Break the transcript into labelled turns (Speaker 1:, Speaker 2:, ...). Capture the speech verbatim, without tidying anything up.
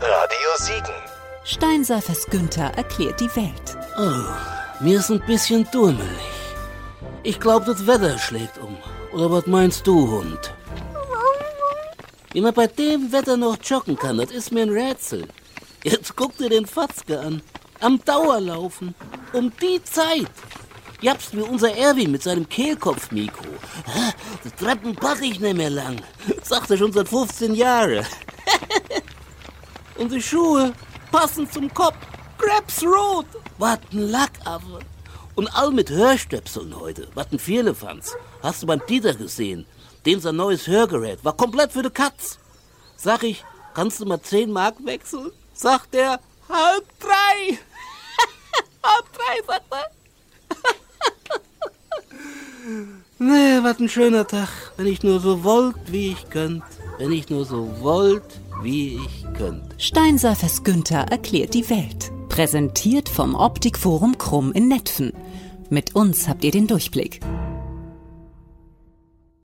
Speaker 1: Radio Siegen.
Speaker 2: Steinseifers Günther erklärt die Welt.
Speaker 3: Oh, mir ist ein bisschen dummelig. Ich glaube, das Wetter schlägt um. Oder was meinst du, Hund? Wie man bei dem Wetter noch joggen kann, das ist mir ein Rätsel. Jetzt guck dir den Fatzke an. Am Dauerlaufen. Um die Zeit. Japst wie unser Erwin mit seinem Kehlkopf-Mikro. Die Treppen pack ich nicht mehr lang. Sagt er schon seit fünfzehn Jahren. Und die Schuhe passen zum Kopf. Krebs rot. Was ein Lackaffe. Und all mit Hörstöpseln heute. Was ein Vierlefanz. Hast du beim Dieter gesehen? Dem sein neues Hörgerät war komplett für die Katz. Sag ich, kannst du mal zehn Mark wechseln? Sagt der, halb drei. halb drei, sagt er. Nee, was ein schöner Tag. Wenn ich nur so wollt, wie ich könnt. Wenn ich nur so wollt, wie ich könnt.
Speaker 2: Steinseifers Günther erklärt die Welt. Präsentiert vom Optikforum Krumm in Netphen. Mit uns habt ihr den Durchblick.